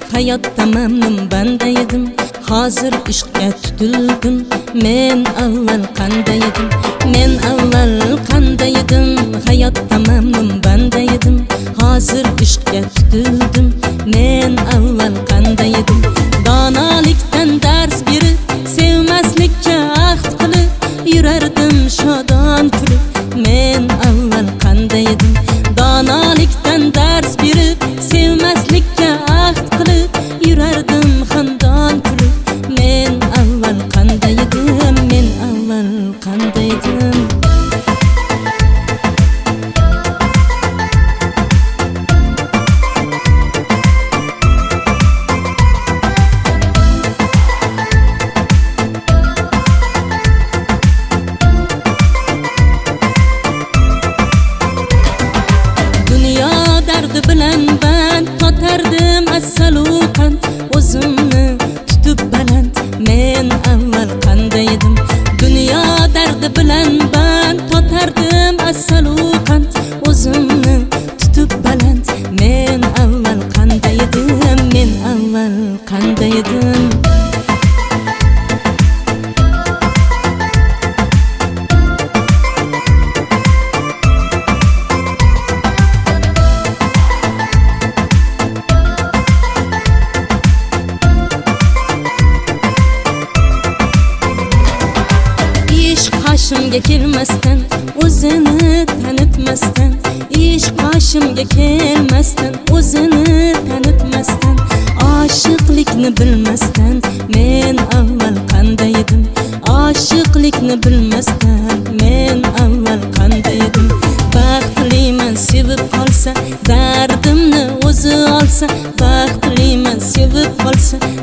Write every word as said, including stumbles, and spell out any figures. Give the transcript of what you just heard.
hayotda mamnun banda edim. Hozir ishqqa tutildim. Men avval qanday edim? Men avval qanday edim? Hayotda mamnun banda edim. Hozir ishqqa tutildim. Men avval qanday edim? Donolikdan dars berib, sevmaslikka ahd qilib yurardim shodon kulib. Men avval qanday edim? Donolikdan dars berib, sevmaslikka ahd qilib yurardim xandon kulib. Men avval qanday edim? Men avval qanday edim? Bilan ben totardim as-saluqan, o'zimni tutib baland. Men avval qanday edim? Dunyo dardi bilan ben totardim as-saluqan, o'zimni tutib baland. Men avval qanday edim? Men avval qanday edim? Qoshimga kelmasdan, o'zini tanitmasdan, ish qoshimga kelmasdan, o'zini tanitmasdan, oshiqlikni bilmasdan, men avval qanday edim? Oshiqlikni bilmasdan, men avval qanday edim? Baxtliman sevib qolsa, dardimni o'zi olsa, baxtliman sevib qolsa,